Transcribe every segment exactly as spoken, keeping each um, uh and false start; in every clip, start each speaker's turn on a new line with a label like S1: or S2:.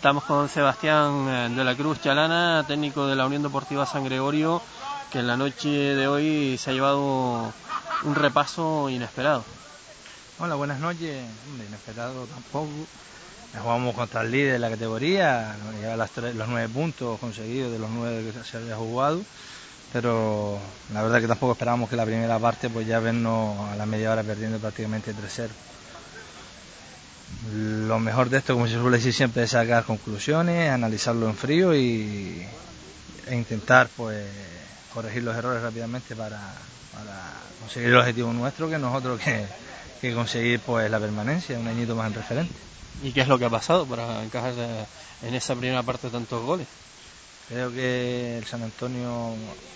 S1: Estamos con Sebastián de la Cruz Chalana, técnico de la Unión Deportiva San Gregorio, que en la noche de hoy se ha llevado un repaso inesperado.
S2: Hola, buenas noches. Hombre, inesperado tampoco. Jugamos contra el líder de la categoría, nos lleva las tres, los nueve puntos conseguidos de los nueve que se había jugado, pero la verdad que tampoco esperábamos que la primera parte pues ya vernos a la media hora perdiendo prácticamente tres cero. Lo mejor de esto, como se suele decir siempre, es sacar conclusiones, analizarlo en frío y, e intentar pues corregir los errores rápidamente para, para conseguir el objetivo nuestro, que nosotros que, que conseguir pues la permanencia, un añito más en preferente.
S1: ¿Y qué es lo que ha pasado para encajar en esa primera parte tantos goles?
S2: Creo que el San Antonio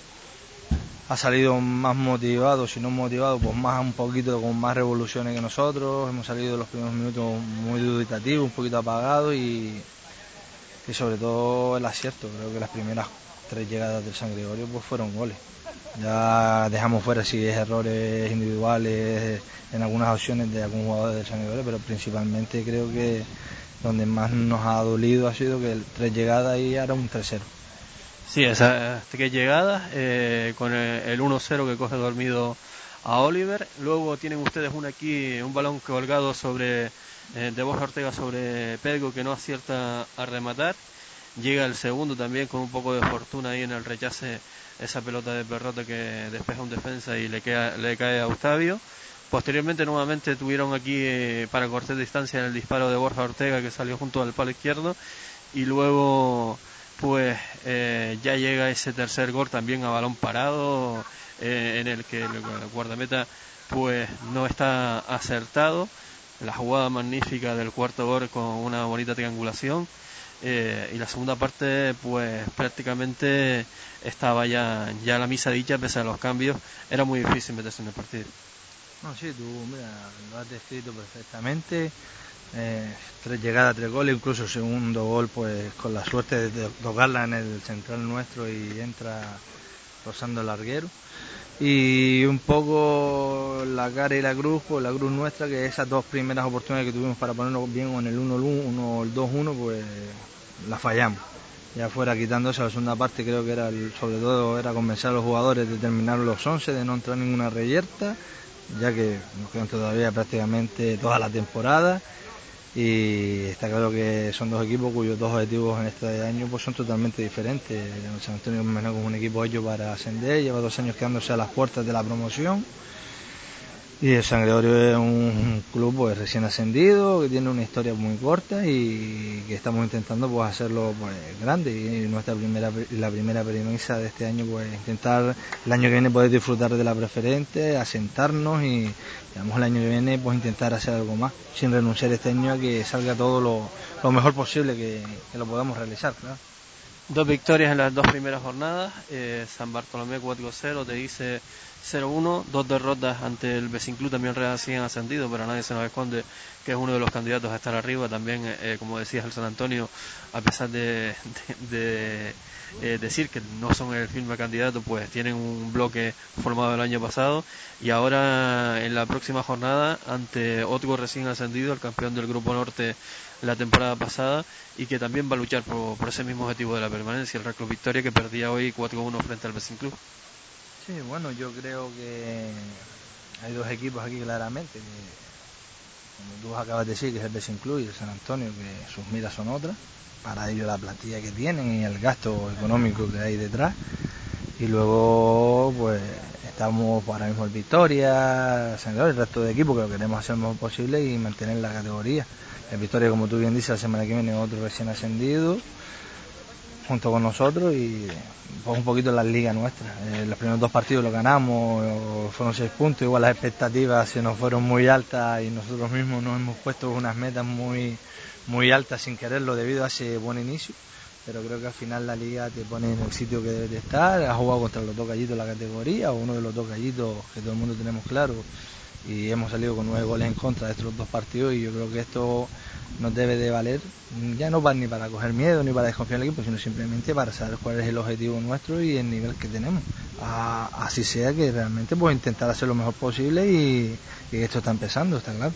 S2: ha salido más motivado, si no motivado, pues más un poquito con más revoluciones que nosotros. Hemos salido los primeros minutos muy dubitativos, un poquito apagados y, y sobre todo el acierto. Creo que las primeras tres llegadas del San Gregorio pues fueron goles. Ya dejamos fuera si es errores individuales en algunas opciones de algún jugador del San Gregorio, pero principalmente creo que donde más nos ha dolido ha sido que el tres llegadas y ahora un tres cero.
S1: Sí, esas tres llegadas, eh, con el uno cero que coge dormido a Oliver. Luego tienen ustedes una aquí, un balón colgado sobre eh, de Borja Ortega sobre Pedro, que no acierta a rematar. Llega el segundo también con un poco de fortuna ahí en el rechace, esa pelota de Perrote que despeja un defensa y le, queda, le cae a Octavio. Posteriormente nuevamente tuvieron aquí eh, para cortar distancia en el disparo de Borja Ortega, que salió junto al palo izquierdo, y luego pues eh, ya llega ese tercer gol también a balón parado, eh, en el que el, el guardameta pues no está acertado. La jugada magnífica del cuarto gol con una bonita triangulación. Eh, y la segunda parte pues prácticamente estaba ya, ya la misa dicha, pese a los cambios. Era muy difícil meterse en el partido.
S2: No, sí, tú mira, lo has descrito perfectamente. Eh, tres llegadas, tres goles, incluso el segundo gol pues con la suerte de tocarla en el central nuestro y entra rozando el larguero. Y un poco la cara y la cruz, pues la cruz nuestra, que esas dos primeras oportunidades que tuvimos para ponernos bien en el uno uno o el dos uno, pues la fallamos. Ya fuera quitando esa segunda parte, creo que era el, sobre todo era convencer a los jugadores de terminar los once, de no entrar ninguna reyerta, ya que nos quedan todavía prácticamente toda la temporada. Y está claro que son dos equipos cuyos dos objetivos en este año pues son totalmente diferentes. El San Antonio menos como un equipo hecho para ascender, lleva dos años quedándose a las puertas de la promoción, y el San Gregorio es un club pues recién ascendido, que tiene una historia muy corta y que estamos intentando pues hacerlo pues grande. Y nuestra primera la primera premisa de este año pues intentar el año que viene poder disfrutar de la preferente, asentarnos y digamos el año que viene pues intentar hacer algo más, sin renunciar este año a que salga todo lo, lo mejor posible, que, que lo podamos realizar, claro.
S1: Dos victorias en las dos primeras jornadas. eh, San Bartolomé cuatro cero, te dice cero uno, dos derrotas ante el Becinclub, también recién ascendido, pero nadie se nos esconde que es uno de los candidatos a estar arriba. También, eh, como decías, el San Antonio, a pesar de, de, de eh, decir que no son el firme candidato, pues tienen un bloque formado el año pasado, y ahora en la próxima jornada ante otro recién ascendido, el campeón del Grupo Norte la temporada pasada, y que también va a luchar por, por ese mismo objetivo de la permanencia, el Real Club Victoria, que perdía hoy cuatro uno frente al Becinclub.
S2: Sí, bueno, yo creo que hay dos equipos aquí claramente, que, como tú acabas de decir, que es el Becinclub y el San Antonio, que sus miras son otras, para ellos la plantilla que tienen y el gasto económico que hay detrás. Y luego pues estamos ahora mismo el Victoria, San Gregorio, el resto de equipos, que lo queremos hacer lo mejor posible y mantener la categoría. El Victoria, como tú bien dices, la semana que viene otro recién ascendido junto con nosotros, y pues un poquito en la liga nuestra. Eh, los primeros dos partidos los ganamos, fueron seis puntos, igual las expectativas se nos fueron muy altas y nosotros mismos nos hemos puesto unas metas muy, muy altas sin quererlo debido a ese buen inicio, pero creo que al final la liga te pone en el sitio que debes de estar. Has jugado contra los dos gallitos de la categoría, o uno de los dos gallitos que todo el mundo tenemos claro, y hemos salido con nueve goles en contra de estos dos partidos, y yo creo que esto nos debe de valer, ya no para, ni para coger miedo ni para desconfiar del equipo, sino simplemente para saber cuál es el objetivo nuestro y el nivel que tenemos. A, así sea que realmente pues intentar hacer lo mejor posible, y, y esto está empezando, está claro.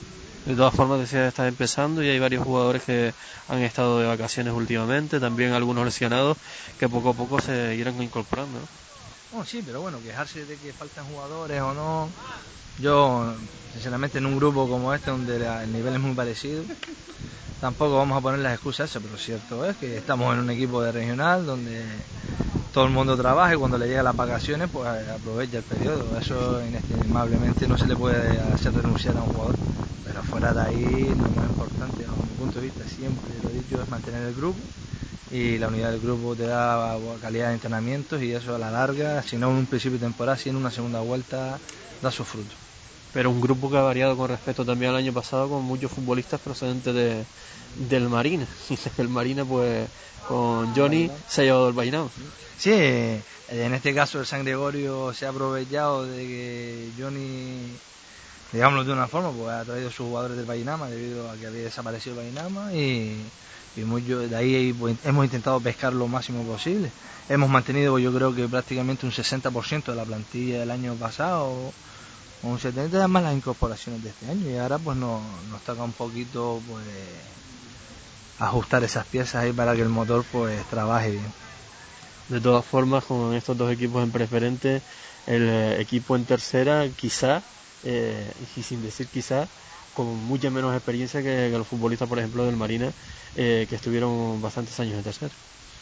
S1: De todas formas, decía, está empezando y hay varios jugadores que han estado de vacaciones últimamente, también algunos lesionados que poco a poco se irán incorporando, ¿no?
S2: Oh, sí, pero bueno, quejarse de que faltan jugadores o no, yo sinceramente en un grupo como este donde el nivel es muy parecido, tampoco vamos a poner las excusas a eso, pero cierto es que estamos en un equipo de regional donde todo el mundo trabaja y cuando le llegan las vacaciones pues aprovecha el periodo. Eso inestimablemente no se le puede hacer renunciar a un jugador, pero fuera de ahí lo más importante, desde mi punto de vista, siempre lo he dicho, es mantener el grupo, y la unidad del grupo te da calidad de entrenamientos y eso a la larga, si no en un principio de temporada, si en una segunda vuelta da sus frutos.
S1: Pero un grupo que ha variado con respecto también al año pasado, con muchos futbolistas procedentes de, del Marina. El Marina, pues, con Johnny se ha llevado el Bainao.
S2: Sí, en este caso el San Gregorio se ha aprovechado de que Johnny, digámoslo de una forma, pues ha traído sus jugadores del Vallinama debido a que había desaparecido el Vallinama y, y mucho, de ahí pues, hemos intentado pescar lo máximo posible. Hemos mantenido, yo creo que prácticamente un sesenta por ciento de la plantilla del año pasado, un setenta por ciento de más las incorporaciones de este año, y ahora pues nos, nos toca un poquito pues ajustar esas piezas ahí para que el motor pues trabaje bien.
S1: De todas formas, con estos dos equipos en preferente, el eh, equipo en tercera, quizá, eh, y sin decir quizá, con mucha menos experiencia que, que los futbolistas, por ejemplo, del Marina, eh, que estuvieron bastantes años en tercera.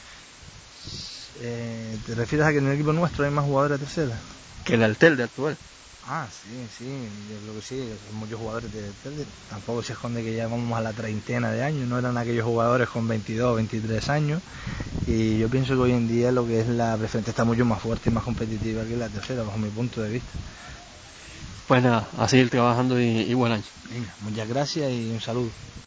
S2: Eh, ¿Te refieres a que en el equipo nuestro hay más jugadores de tercera?
S1: Que el Altel de actual.
S2: Ah, sí, sí, yo creo que sí, hay muchos jugadores de Telde. Tampoco se esconde que ya vamos a la treintena de años, no eran aquellos jugadores con veintidós, veintitrés años, y yo pienso que hoy en día lo que es la preferente está mucho más fuerte y más competitiva que la tercera, bajo mi punto de vista.
S1: Pues nada, a seguir trabajando y, y buen año.
S2: Venga, muchas gracias y un saludo.